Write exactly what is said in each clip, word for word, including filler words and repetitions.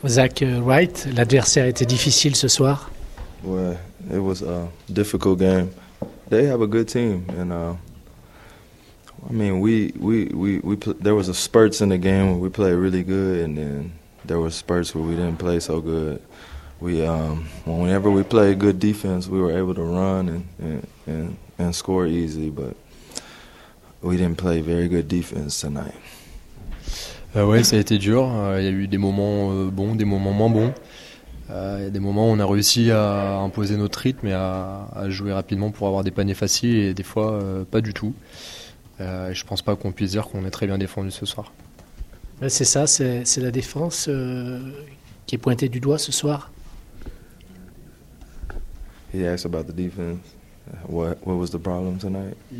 Zach Wright, l'adversaire était difficile ce soir. Well, it was a difficult game. They have a good team, and uh, I mean, we we we we pl- there was a spurts in the game where we played really good, and then there were spurts where we didn't play so good. We um, whenever we played good defense, we were able to run and and, and and score easy, but we didn't play very good defense tonight. Euh, ouais, ça a été dur. Il euh, y a eu des moments euh, bons, des moments moins bons. Il euh, y a des moments où on a réussi à imposer notre rythme et à, à jouer rapidement pour avoir des paniers faciles, et des fois euh, pas du tout. Euh, je pense pas qu'on puisse dire qu'on est très bien défendu ce soir. C'est ça, c'est, c'est la défense euh, qui est pointée du doigt ce soir. He asked about the defense. What what was the problem tonight? Yeah.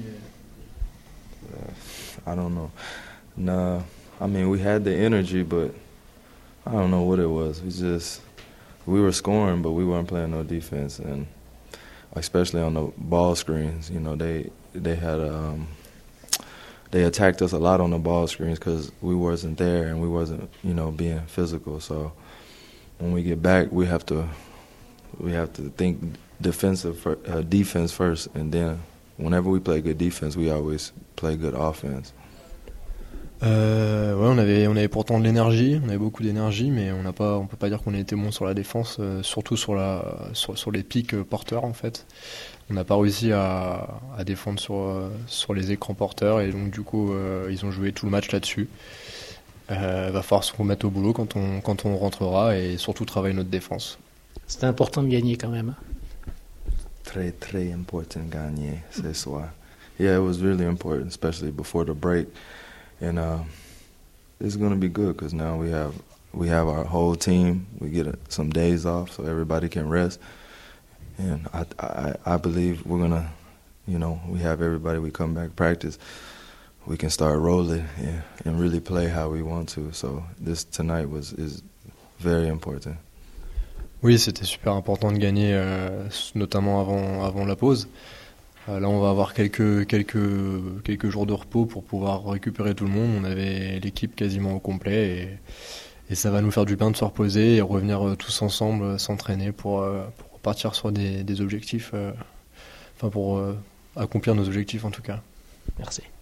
Uh, I don't know. Nah, I mean we had the energy, but I don't know what it was. We just we were scoring, but we weren't playing no defense, and especially on the ball screens, you know, they they had um, they attacked us a lot on the ball screens because we wasn't there and we wasn't, you know, being physical. So when we get back, we have to we have to think defensive for, uh, defense first, and then whenever we play good defense, we always play good offense. Euh, ouais, on avait, on avait pourtant de l'énergie, on avait beaucoup d'énergie, mais on n'a pas, on peut pas dire qu'on a été bon sur la défense, euh, surtout sur la, sur, sur les pics euh, porteurs en fait. On n'a pas réussi à, à défendre sur, euh, sur les écrans porteurs, et donc du coup, euh, ils ont joué tout le match là-dessus. Euh, va falloir se remettre au boulot quand on, quand on rentrera, et surtout travailler notre défense. C'était important de gagner quand même. Très très important de gagner ce soir. Yeah, it was really important, especially before the break. And uh, it's going to be good because now we have we have our whole team. We get a, some days off so everybody can rest. And I I, I believe we're going to, you know, we have everybody, we come back practice. We can start rolling and, and really play how we want to. So this tonight was is very important. Oui, c'était super important de gagner, euh, notamment avant, avant la pause. Euh, là, on va avoir quelques, quelques, quelques jours de repos pour pouvoir récupérer tout le monde. On avait l'équipe quasiment au complet, et, et ça va nous faire du bien de se reposer et revenir euh, tous ensemble euh, s'entraîner pour, euh, pour partir sur des, des objectifs, euh, enfin pour euh, accomplir nos objectifs en tout cas. Merci.